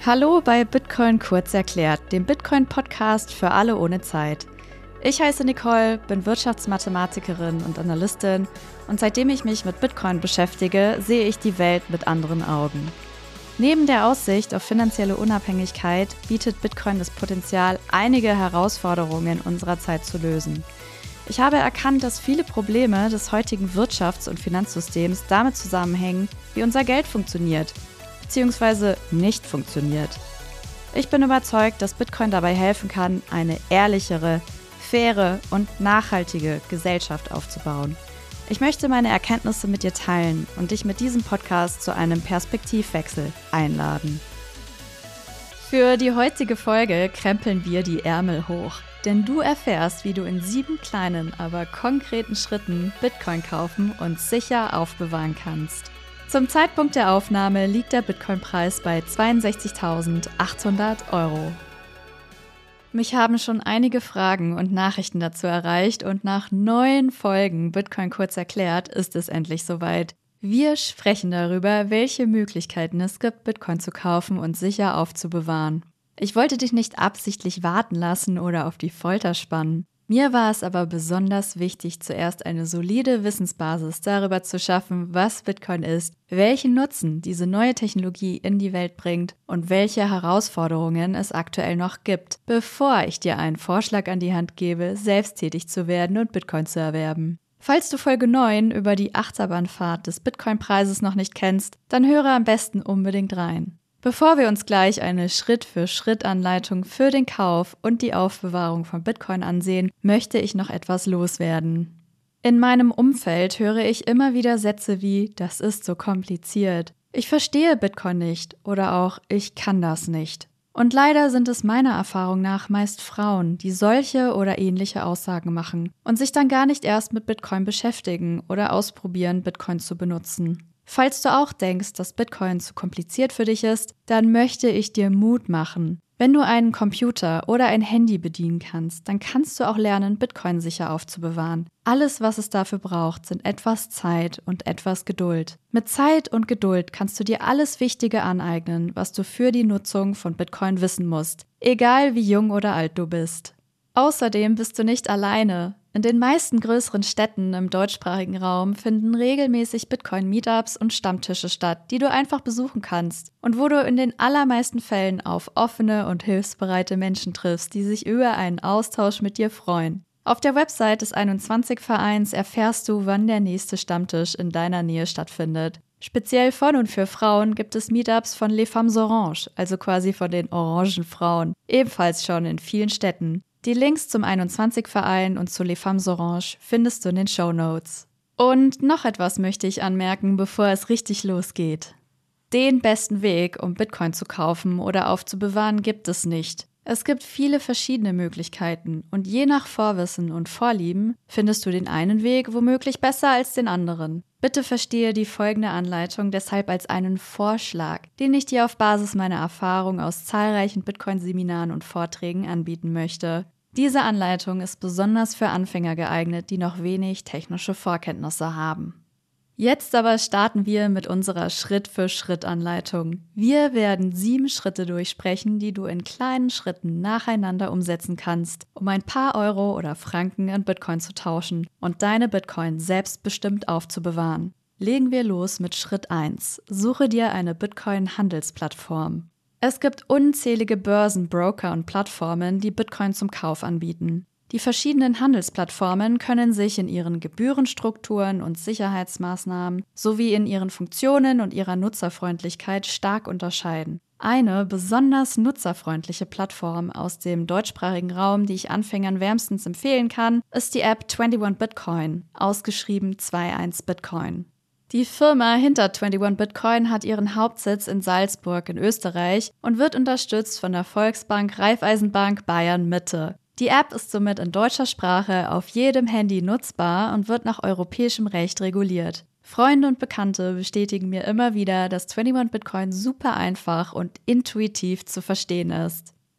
Hallo bei Bitcoin kurz erklärt, dem Bitcoin-Podcast für alle ohne Zeit. Ich heiße Nicole, bin Wirtschaftsmathematikerin und Analystin und seitdem ich mich mit Bitcoin beschäftige, sehe ich die Welt mit anderen Augen. Neben der Aussicht auf finanzielle Unabhängigkeit bietet Bitcoin das Potenzial, einige Herausforderungen unserer Zeit zu lösen. Ich habe erkannt, dass viele Probleme des heutigen Wirtschafts- und Finanzsystems damit zusammenhängen, wie unser Geld funktioniert, beziehungsweise nicht funktioniert. Ich bin überzeugt, dass Bitcoin dabei helfen kann, eine ehrlichere, faire und nachhaltige Gesellschaft aufzubauen. Ich möchte meine Erkenntnisse mit dir teilen und dich mit diesem Podcast zu einem Perspektivwechsel einladen. Für die heutige Folge krempeln wir die Ärmel hoch, denn du erfährst, wie du in 7 kleinen, aber konkreten Schritten Bitcoin kaufen und sicher aufbewahren kannst. Zum Zeitpunkt der Aufnahme liegt der Bitcoin-Preis bei 62.800 €. Mich haben schon einige Fragen und Nachrichten dazu erreicht und nach 9 Folgen Bitcoin kurz erklärt ist es endlich soweit. Wir sprechen darüber, welche Möglichkeiten es gibt, Bitcoin zu kaufen und sicher aufzubewahren. Ich wollte dich nicht absichtlich warten lassen oder auf die Folter spannen. Mir war es aber besonders wichtig, zuerst eine solide Wissensbasis darüber zu schaffen, was Bitcoin ist, welchen Nutzen diese neue Technologie in die Welt bringt und welche Herausforderungen es aktuell noch gibt, bevor ich dir einen Vorschlag an die Hand gebe, selbst tätig zu werden und Bitcoin zu erwerben. Falls du Folge 9 über die Achterbahnfahrt des Bitcoin-Preises noch nicht kennst, dann höre am besten unbedingt rein. Bevor wir uns gleich eine Schritt-für-Schritt-Anleitung für den Kauf und die Aufbewahrung von Bitcoin ansehen, möchte ich noch etwas loswerden. In meinem Umfeld höre ich immer wieder Sätze wie, das ist so kompliziert, ich verstehe Bitcoin nicht oder auch, ich kann das nicht. Und leider sind es meiner Erfahrung nach meist Frauen, die solche oder ähnliche Aussagen machen und sich dann gar nicht erst mit Bitcoin beschäftigen oder ausprobieren, Bitcoin zu benutzen. Falls du auch denkst, dass Bitcoin zu kompliziert für dich ist, dann möchte ich dir Mut machen. Wenn du einen Computer oder ein Handy bedienen kannst, dann kannst du auch lernen, Bitcoin sicher aufzubewahren. Alles, was es dafür braucht, sind etwas Zeit und etwas Geduld. Mit Zeit und Geduld kannst du dir alles Wichtige aneignen, was du für die Nutzung von Bitcoin wissen musst, egal wie jung oder alt du bist. Außerdem bist du nicht alleine. In den meisten größeren Städten im deutschsprachigen Raum finden regelmäßig Bitcoin-Meetups und Stammtische statt, die du einfach besuchen kannst und wo du in den allermeisten Fällen auf offene und hilfsbereite Menschen triffst, die sich über einen Austausch mit dir freuen. Auf der Website des 21-Vereins erfährst du, wann der nächste Stammtisch in deiner Nähe stattfindet. Speziell von und für Frauen gibt es Meetups von Les Femmes Orange, also quasi von den orangen Frauen, ebenfalls schon in vielen Städten. Die Links zum 21-Verein und zu Les Femmes Orange findest du in den Shownotes. Und noch etwas möchte ich anmerken, bevor es richtig losgeht. Den besten Weg, um Bitcoin zu kaufen oder aufzubewahren, gibt es nicht. Es gibt viele verschiedene Möglichkeiten und je nach Vorwissen und Vorlieben findest du den einen Weg womöglich besser als den anderen. Bitte verstehe die folgende Anleitung deshalb als einen Vorschlag, den ich dir auf Basis meiner Erfahrung aus zahlreichen Bitcoin-Seminaren und Vorträgen anbieten möchte. Diese Anleitung ist besonders für Anfänger geeignet, die noch wenig technische Vorkenntnisse haben. Jetzt aber starten wir mit unserer Schritt-für-Schritt-Anleitung. Wir werden 7 Schritte durchsprechen, die du in kleinen Schritten nacheinander umsetzen kannst, um ein paar Euro oder Franken in Bitcoin zu tauschen und deine Bitcoin selbstbestimmt aufzubewahren. Legen wir los mit Schritt 1. Suche dir eine Bitcoin-Handelsplattform. Es gibt unzählige Börsen, Broker und Plattformen, die Bitcoin zum Kauf anbieten. Die verschiedenen Handelsplattformen können sich in ihren Gebührenstrukturen und Sicherheitsmaßnahmen sowie in ihren Funktionen und ihrer Nutzerfreundlichkeit stark unterscheiden. Eine besonders nutzerfreundliche Plattform aus dem deutschsprachigen Raum, die ich Anfängern wärmstens empfehlen kann, ist die App 21 Bitcoin, ausgeschrieben 21 Bitcoin. Die Firma hinter 21 Bitcoin hat ihren Hauptsitz in Salzburg in Österreich und wird unterstützt von der Volksbank Raiffeisenbank Bayern Mitte. Die App ist somit in deutscher Sprache auf jedem Handy nutzbar und wird nach europäischem Recht reguliert. Freunde und Bekannte bestätigen mir immer wieder, dass 21 Bitcoin super einfach und intuitiv zu verstehen ist.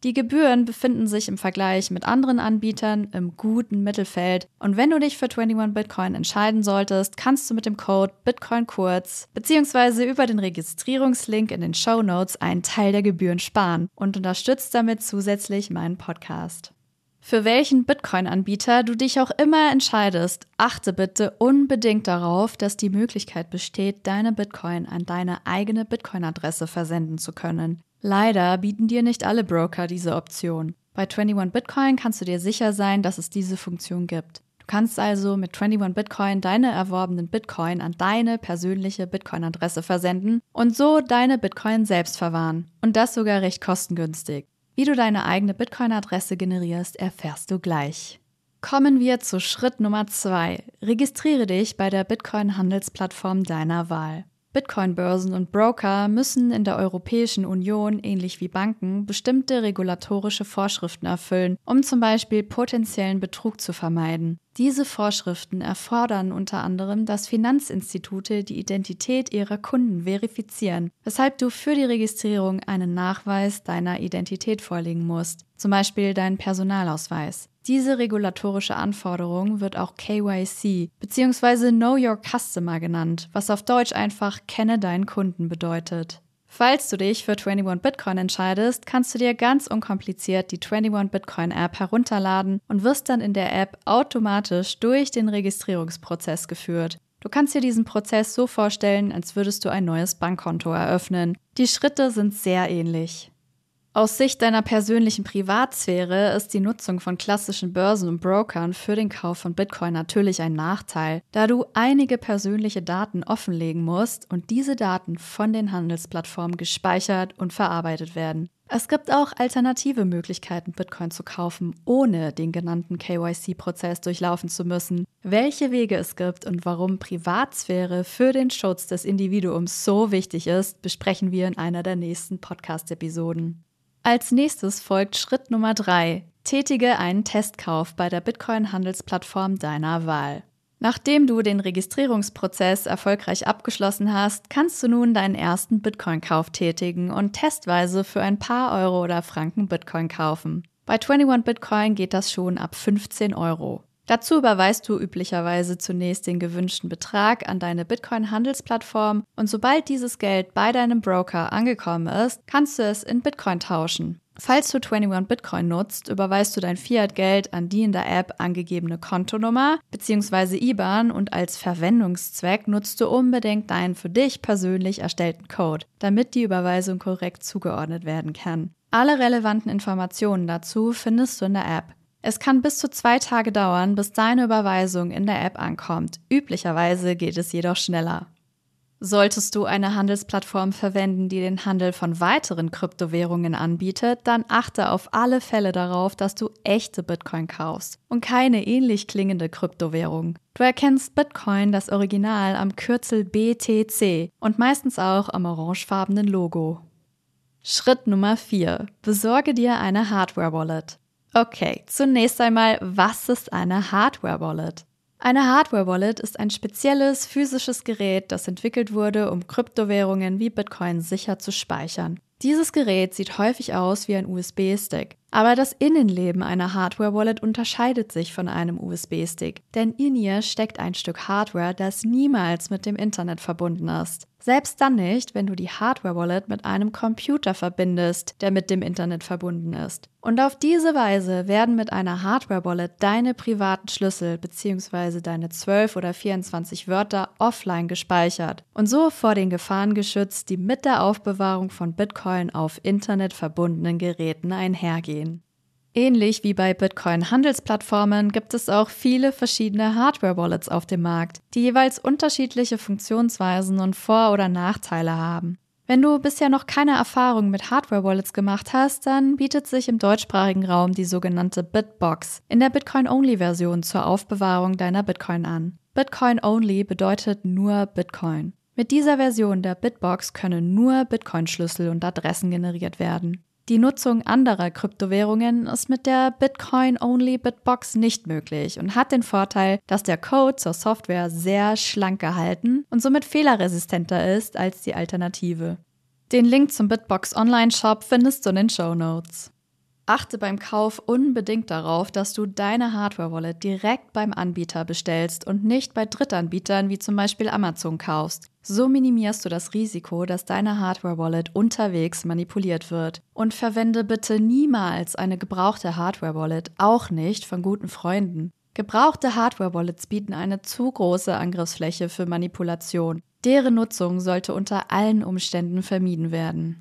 Die Gebühren befinden sich im Vergleich mit anderen Anbietern im guten Mittelfeld und wenn du dich für 21 Bitcoin entscheiden solltest, kannst du mit dem Code BitcoinKurz bzw. über den Registrierungslink in den Shownotes einen Teil der Gebühren sparen und unterstützt damit zusätzlich meinen Podcast. Für welchen Bitcoin-Anbieter du dich auch immer entscheidest, achte bitte unbedingt darauf, dass die Möglichkeit besteht, deine Bitcoin an deine eigene Bitcoin-Adresse versenden zu können. Leider bieten dir nicht alle Broker diese Option. Bei 21 Bitcoin kannst du dir sicher sein, dass es diese Funktion gibt. Du kannst also mit 21 Bitcoin deine erworbenen Bitcoin an deine persönliche Bitcoin-Adresse versenden und so deine Bitcoin selbst verwahren. Und das sogar recht kostengünstig. Wie du deine eigene Bitcoin-Adresse generierst, erfährst du gleich. Kommen wir zu Schritt Nummer 2. Registriere dich bei der Bitcoin-Handelsplattform deiner Wahl. Bitcoin-Börsen und Broker müssen in der Europäischen Union, ähnlich wie Banken, bestimmte regulatorische Vorschriften erfüllen, um zum Beispiel potenziellen Betrug zu vermeiden. Diese Vorschriften erfordern unter anderem, dass Finanzinstitute die Identität ihrer Kunden verifizieren, weshalb du für die Registrierung einen Nachweis deiner Identität vorlegen musst, zum Beispiel deinen Personalausweis. Diese regulatorische Anforderung wird auch KYC bzw. Know Your Customer genannt, was auf Deutsch einfach Kenne deinen Kunden bedeutet. Falls du dich für 21 Bitcoin entscheidest, kannst du dir ganz unkompliziert die 21 Bitcoin App herunterladen und wirst dann in der App automatisch durch den Registrierungsprozess geführt. Du kannst dir diesen Prozess so vorstellen, als würdest du ein neues Bankkonto eröffnen. Die Schritte sind sehr ähnlich. Aus Sicht deiner persönlichen Privatsphäre ist die Nutzung von klassischen Börsen und Brokern für den Kauf von Bitcoin natürlich ein Nachteil, da du einige persönliche Daten offenlegen musst und diese Daten von den Handelsplattformen gespeichert und verarbeitet werden. Es gibt auch alternative Möglichkeiten, Bitcoin zu kaufen, ohne den genannten KYC-Prozess durchlaufen zu müssen. Welche Wege es gibt und warum Privatsphäre für den Schutz des Individuums so wichtig ist, besprechen wir in einer der nächsten Podcast-Episoden. Als nächstes folgt Schritt Nummer 3. Tätige einen Testkauf bei der Bitcoin-Handelsplattform deiner Wahl. Nachdem du den Registrierungsprozess erfolgreich abgeschlossen hast, kannst du nun deinen ersten Bitcoin-Kauf tätigen und testweise für ein paar Euro oder Franken Bitcoin kaufen. Bei 21 Bitcoin geht das schon ab 15 Euro. Dazu überweist du üblicherweise zunächst den gewünschten Betrag an deine Bitcoin-Handelsplattform und sobald dieses Geld bei deinem Broker angekommen ist, kannst du es in Bitcoin tauschen. Falls du 21 Bitcoin nutzt, überweist du dein Fiat-Geld an die in der App angegebene Kontonummer bzw. IBAN und als Verwendungszweck nutzt du unbedingt deinen für dich persönlich erstellten Code, damit die Überweisung korrekt zugeordnet werden kann. Alle relevanten Informationen dazu findest du in der App. Es kann bis zu 2 Tage dauern, bis deine Überweisung in der App ankommt. Üblicherweise geht es jedoch schneller. Solltest du eine Handelsplattform verwenden, die den Handel von weiteren Kryptowährungen anbietet, dann achte auf alle Fälle darauf, dass du echte Bitcoin kaufst und keine ähnlich klingende Kryptowährung. Du erkennst Bitcoin, das Original, am Kürzel BTC und meistens auch am orangefarbenen Logo. Schritt Nummer 4. Besorge dir eine Hardware-Wallet. Okay, zunächst einmal, was ist eine Hardware-Wallet? Eine Hardware-Wallet ist ein spezielles physisches Gerät, das entwickelt wurde, um Kryptowährungen wie Bitcoin sicher zu speichern. Dieses Gerät sieht häufig aus wie ein USB-Stick, aber das Innenleben einer Hardware-Wallet unterscheidet sich von einem USB-Stick, denn in ihr steckt ein Stück Hardware, das niemals mit dem Internet verbunden ist. Selbst dann nicht, wenn du die Hardware-Wallet mit einem Computer verbindest, der mit dem Internet verbunden ist. Und auf diese Weise werden mit einer Hardware-Wallet deine privaten Schlüssel bzw. deine 12 oder 24 Wörter offline gespeichert und so vor den Gefahren geschützt, die mit der Aufbewahrung von Bitcoin auf Internet verbundenen Geräten einhergehen. Ähnlich wie bei Bitcoin-Handelsplattformen gibt es auch viele verschiedene Hardware-Wallets auf dem Markt, die jeweils unterschiedliche Funktionsweisen und Vor- oder Nachteile haben. Wenn du bisher noch keine Erfahrung mit Hardware-Wallets gemacht hast, dann bietet sich im deutschsprachigen Raum die sogenannte Bitbox in der Bitcoin-Only-Version zur Aufbewahrung deiner Bitcoin an. Bitcoin-Only bedeutet nur Bitcoin. Mit dieser Version der Bitbox können nur Bitcoin-Schlüssel und Adressen generiert werden. Die Nutzung anderer Kryptowährungen ist mit der Bitcoin-Only Bitbox nicht möglich und hat den Vorteil, dass der Code zur Software sehr schlank gehalten und somit fehlerresistenter ist als die Alternative. Den Link zum Bitbox Online-Shop findest du in den Shownotes. Achte beim Kauf unbedingt darauf, dass du deine Hardware-Wallet direkt beim Anbieter bestellst und nicht bei Drittanbietern wie zum Beispiel Amazon kaufst. So minimierst du das Risiko, dass deine Hardware-Wallet unterwegs manipuliert wird. Und verwende bitte niemals eine gebrauchte Hardware-Wallet, auch nicht von guten Freunden. Gebrauchte Hardware-Wallets bieten eine zu große Angriffsfläche für Manipulation. Deren Nutzung sollte unter allen Umständen vermieden werden.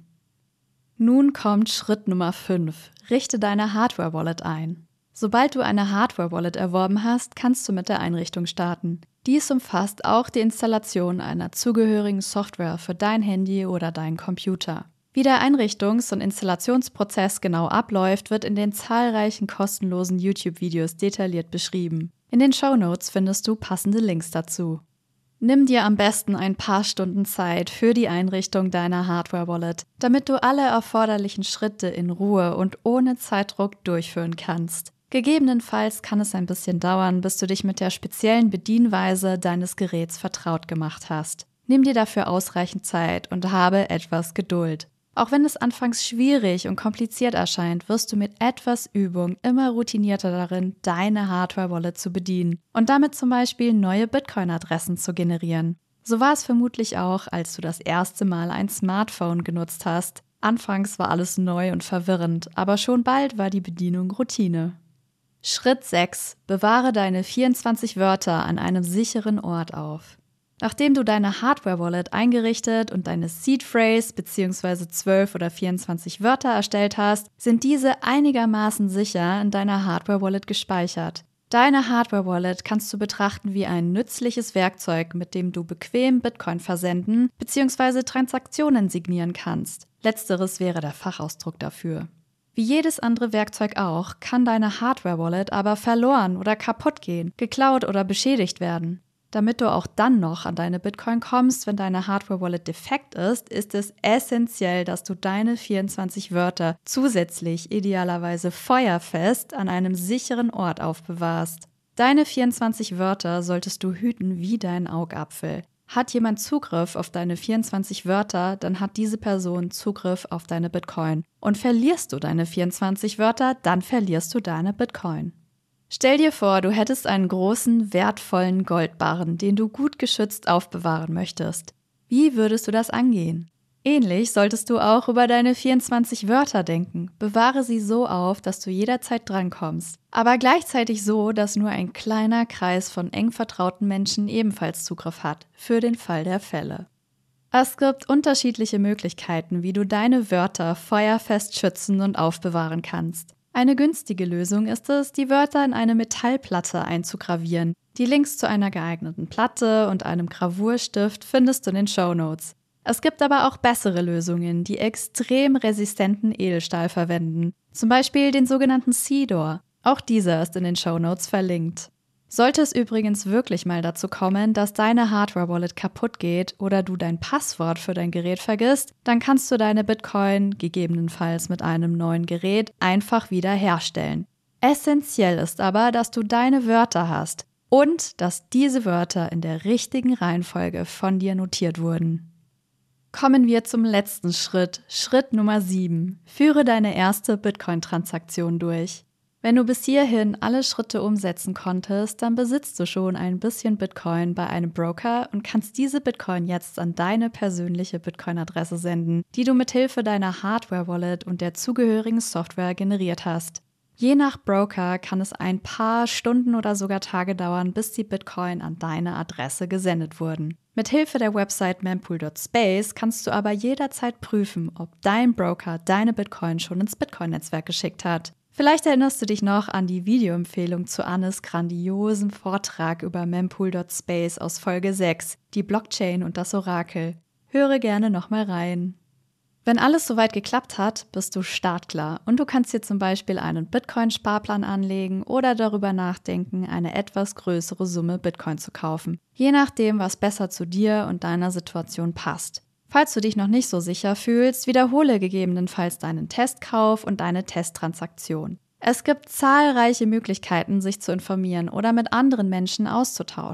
Nun kommt Schritt Nummer 5. Richte deine Hardware-Wallet ein. Sobald du eine Hardware-Wallet erworben hast, kannst du mit der Einrichtung starten. Dies umfasst auch die Installation einer zugehörigen Software für dein Handy oder deinen Computer. Wie der Einrichtungs- und Installationsprozess genau abläuft, wird in den zahlreichen kostenlosen YouTube-Videos detailliert beschrieben. In den Shownotes findest du passende Links dazu. Nimm dir am besten ein paar Stunden Zeit für die Einrichtung deiner Hardware-Wallet, damit du alle erforderlichen Schritte in Ruhe und ohne Zeitdruck durchführen kannst. Gegebenenfalls kann es ein bisschen dauern, bis du dich mit der speziellen Bedienweise deines Geräts vertraut gemacht hast. Nimm dir dafür ausreichend Zeit und habe etwas Geduld. Auch wenn es anfangs schwierig und kompliziert erscheint, wirst du mit etwas Übung immer routinierter darin, deine Hardware-Wallet zu bedienen und damit zum Beispiel neue Bitcoin-Adressen zu generieren. So war es vermutlich auch, als du das erste Mal ein Smartphone genutzt hast. Anfangs war alles neu und verwirrend, aber schon bald war die Bedienung Routine. Schritt 6. Bewahre deine 24 Wörter an einem sicheren Ort auf. Nachdem du deine Hardware-Wallet eingerichtet und deine Seed-Phrase bzw. 12 oder 24 Wörter erstellt hast, sind diese einigermaßen sicher in deiner Hardware-Wallet gespeichert. Deine Hardware-Wallet kannst du betrachten wie ein nützliches Werkzeug, mit dem du bequem Bitcoin versenden bzw. Transaktionen signieren kannst. Letzteres wäre der Fachausdruck dafür. Wie jedes andere Werkzeug auch, kann deine Hardware-Wallet aber verloren oder kaputt gehen, geklaut oder beschädigt werden. Damit du auch dann noch an deine Bitcoin kommst, wenn deine Hardware-Wallet defekt ist, ist es essentiell, dass du deine 24 Wörter zusätzlich idealerweise feuerfest an einem sicheren Ort aufbewahrst. Deine 24 Wörter solltest du hüten wie deinen Augapfel. Hat jemand Zugriff auf deine 24 Wörter, dann hat diese Person Zugriff auf deine Bitcoin. Und verlierst du deine 24 Wörter, dann verlierst du deine Bitcoin. Stell dir vor, du hättest einen großen, wertvollen Goldbarren, den du gut geschützt aufbewahren möchtest. Wie würdest du das angehen? Ähnlich solltest du auch über deine 24 Wörter denken. Bewahre sie so auf, dass du jederzeit drankommst. Aber gleichzeitig so, dass nur ein kleiner Kreis von eng vertrauten Menschen ebenfalls Zugriff hat, für den Fall der Fälle. Es gibt unterschiedliche Möglichkeiten, wie du deine Wörter feuerfest schützen und aufbewahren kannst. Eine günstige Lösung ist es, die Wörter in eine Metallplatte einzugravieren. Die Links zu einer geeigneten Platte und einem Gravurstift findest du in den Shownotes. Es gibt aber auch bessere Lösungen, die extrem resistenten Edelstahl verwenden. Zum Beispiel den sogenannten Sea-Door. Auch dieser ist in den Shownotes verlinkt. Sollte es übrigens wirklich mal dazu kommen, dass deine Hardware-Wallet kaputt geht oder du dein Passwort für dein Gerät vergisst, dann kannst du deine Bitcoin, gegebenenfalls mit einem neuen Gerät, einfach wieder herstellen. Essentiell ist aber, dass du deine Wörter hast und dass diese Wörter in der richtigen Reihenfolge von dir notiert wurden. Kommen wir zum letzten Schritt, Schritt Nummer 7. Führe deine erste Bitcoin-Transaktion durch. Wenn du bis hierhin alle Schritte umsetzen konntest, dann besitzt du schon ein bisschen Bitcoin bei einem Broker und kannst diese Bitcoin jetzt an deine persönliche Bitcoin-Adresse senden, die du mithilfe deiner Hardware-Wallet und der zugehörigen Software generiert hast. Je nach Broker kann es ein paar Stunden oder sogar Tage dauern, bis die Bitcoin an deine Adresse gesendet wurden. Mithilfe der Website mempool.space kannst du aber jederzeit prüfen, ob dein Broker deine Bitcoin schon ins Bitcoin-Netzwerk geschickt hat. Vielleicht erinnerst du dich noch an die Videoempfehlung zu Annes grandiosem Vortrag über mempool.space aus Folge 6, die Blockchain und das Orakel. Höre gerne nochmal rein. Wenn alles soweit geklappt hat, bist du startklar und du kannst dir zum Beispiel einen Bitcoin-Sparplan anlegen oder darüber nachdenken, eine etwas größere Summe Bitcoin zu kaufen. Je nachdem, was besser zu dir und deiner Situation passt. Falls du dich noch nicht so sicher fühlst, wiederhole gegebenenfalls deinen Testkauf und deine Testtransaktion. Es gibt zahlreiche Möglichkeiten, sich zu informieren oder mit anderen Menschen auszutauschen.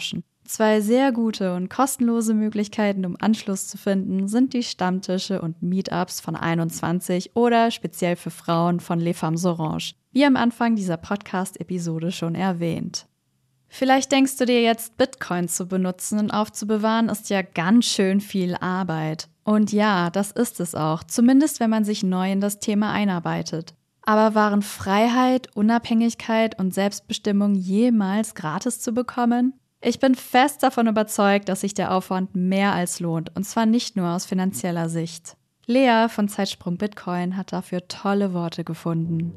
2 sehr gute und kostenlose Möglichkeiten, um Anschluss zu finden, sind die Stammtische und Meetups von 21 oder speziell für Frauen von Les Femmes Orange, wie am Anfang dieser Podcast-Episode schon erwähnt. Vielleicht denkst du dir jetzt, Bitcoin zu benutzen und aufzubewahren ist ja ganz schön viel Arbeit. Und ja, das ist es auch, zumindest wenn man sich neu in das Thema einarbeitet. Aber waren Freiheit, Unabhängigkeit und Selbstbestimmung jemals gratis zu bekommen? Ich bin fest davon überzeugt, dass sich der Aufwand mehr als lohnt, und zwar nicht nur aus finanzieller Sicht. Lea von Zeitsprung Bitcoin hat dafür tolle Worte gefunden.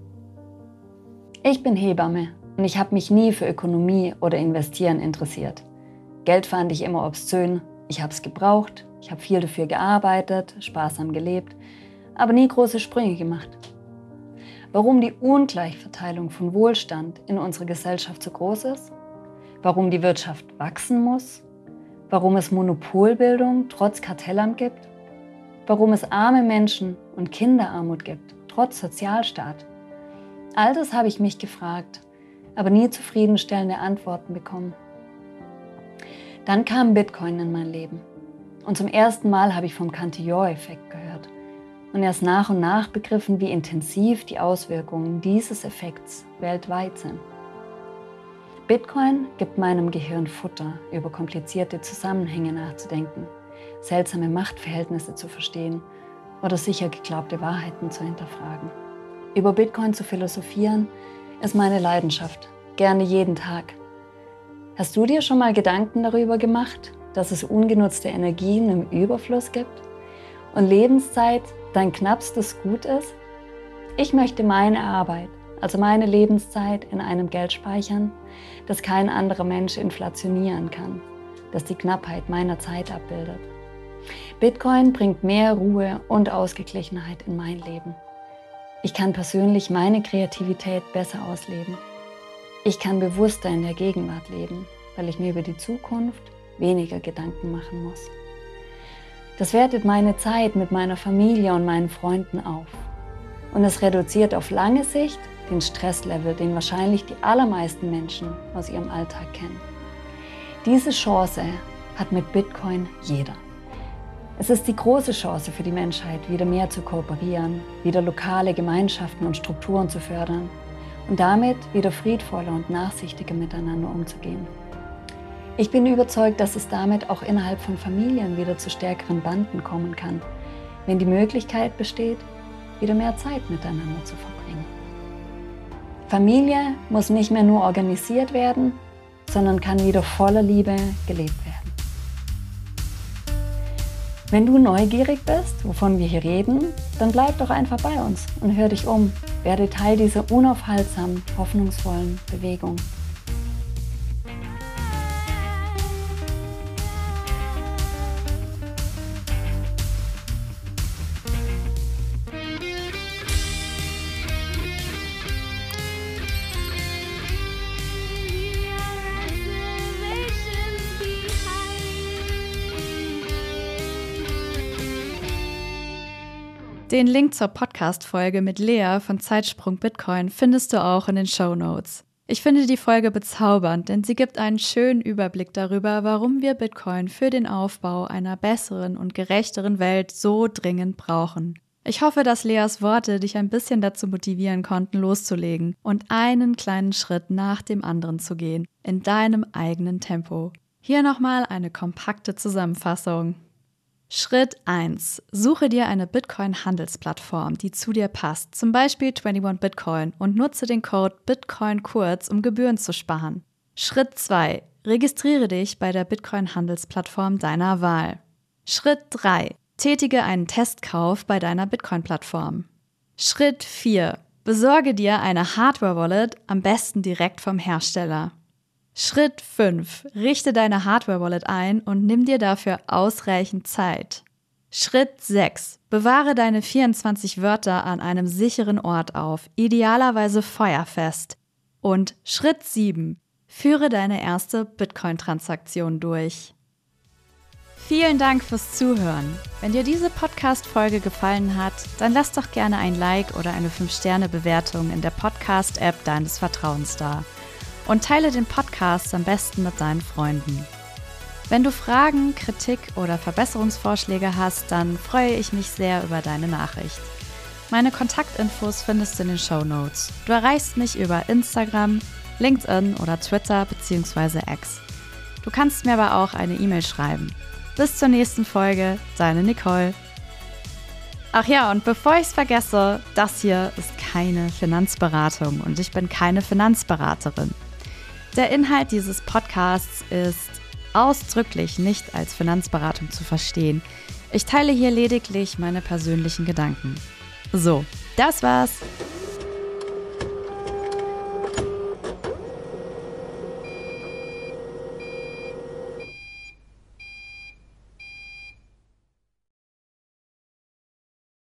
Ich bin Hebamme und ich habe mich nie für Ökonomie oder Investieren interessiert. Geld fand ich immer obszön, ich habe es gebraucht, ich habe viel dafür gearbeitet, sparsam gelebt, aber nie große Sprünge gemacht. Warum die Ungleichverteilung von Wohlstand in unserer Gesellschaft so groß ist? Warum die Wirtschaft wachsen muss? Warum es Monopolbildung trotz Kartellamt gibt? Warum es arme Menschen und Kinderarmut gibt, trotz Sozialstaat? All das habe ich mich gefragt, aber nie zufriedenstellende Antworten bekommen. Dann kam Bitcoin in mein Leben. Und zum ersten Mal habe ich vom Cantillon-Effekt gehört und erst nach und nach begriffen, wie intensiv die Auswirkungen dieses Effekts weltweit sind. Bitcoin gibt meinem Gehirn Futter, über komplizierte Zusammenhänge nachzudenken, seltsame Machtverhältnisse zu verstehen oder sicher geglaubte Wahrheiten zu hinterfragen. Über Bitcoin zu philosophieren ist meine Leidenschaft, gerne jeden Tag. Hast du dir schon mal Gedanken darüber gemacht, dass es ungenutzte Energien im Überfluss gibt und Lebenszeit dein knappstes Gut ist? Ich möchte meine Arbeit, also meine Lebenszeit, in einem Geld speichern, das kein anderer Mensch inflationieren kann, das die Knappheit meiner Zeit abbildet. Bitcoin bringt mehr Ruhe und Ausgeglichenheit in mein Leben. Ich kann persönlich meine Kreativität besser ausleben. Ich kann bewusster in der Gegenwart leben, weil ich mir über die Zukunft weniger Gedanken machen muss. Das wertet meine Zeit mit meiner Familie und meinen Freunden auf. Und es reduziert auf lange Sicht den Stresslevel, den wahrscheinlich die allermeisten Menschen aus ihrem Alltag kennen. Diese Chance hat mit Bitcoin jeder. Es ist die große Chance für die Menschheit, wieder mehr zu kooperieren, wieder lokale Gemeinschaften und Strukturen zu fördern und damit wieder friedvoller und nachsichtiger miteinander umzugehen. Ich bin überzeugt, dass es damit auch innerhalb von Familien wieder zu stärkeren Banden kommen kann, wenn die Möglichkeit besteht, wieder mehr Zeit miteinander zu verbringen. Familie muss nicht mehr nur organisiert werden, sondern kann wieder voller Liebe gelebt werden. Wenn du neugierig bist, wovon wir hier reden, dann bleib doch einfach bei uns und hör dich um. Werde Teil dieser unaufhaltsamen, hoffnungsvollen Bewegung. Den Link zur Podcast-Folge mit Lea von Zeitsprung Bitcoin findest du auch in den Shownotes. Ich finde die Folge bezaubernd, denn sie gibt einen schönen Überblick darüber, warum wir Bitcoin für den Aufbau einer besseren und gerechteren Welt so dringend brauchen. Ich hoffe, dass Leas Worte dich ein bisschen dazu motivieren konnten, loszulegen und einen kleinen Schritt nach dem anderen zu gehen, in deinem eigenen Tempo. Hier nochmal eine kompakte Zusammenfassung. Schritt 1. Suche dir eine Bitcoin-Handelsplattform, die zu dir passt, zum Beispiel 21 Bitcoin, und nutze den Code BITCOINKURZ, um Gebühren zu sparen. Schritt 2. Registriere dich bei der Bitcoin-Handelsplattform deiner Wahl. Schritt 3. Tätige einen Testkauf bei deiner Bitcoin-Plattform. Schritt 4. Besorge dir eine Hardware-Wallet, am besten direkt vom Hersteller. Schritt 5. Richte deine Hardware-Wallet ein und nimm dir dafür ausreichend Zeit. Schritt 6. Bewahre deine 24 Wörter an einem sicheren Ort auf, idealerweise feuerfest. Und Schritt 7. Führe deine erste Bitcoin-Transaktion durch. Vielen Dank fürs Zuhören. Wenn dir diese Podcast-Folge gefallen hat, dann lass doch gerne ein Like oder eine 5-Sterne-Bewertung in der Podcast-App deines Vertrauens da. Und teile den Podcast am besten mit deinen Freunden. Wenn du Fragen, Kritik oder Verbesserungsvorschläge hast, dann freue ich mich sehr über deine Nachricht. Meine Kontaktinfos findest du in den Shownotes. Du erreichst mich über Instagram, LinkedIn oder Twitter bzw. X. Du kannst mir aber auch eine E-Mail schreiben. Bis zur nächsten Folge, deine Nicole. Ach ja, und bevor ich es vergesse, das hier ist keine Finanzberatung und ich bin keine Finanzberaterin. Der Inhalt dieses Podcasts ist ausdrücklich nicht als Finanzberatung zu verstehen. Ich teile hier lediglich meine persönlichen Gedanken. So, das war's.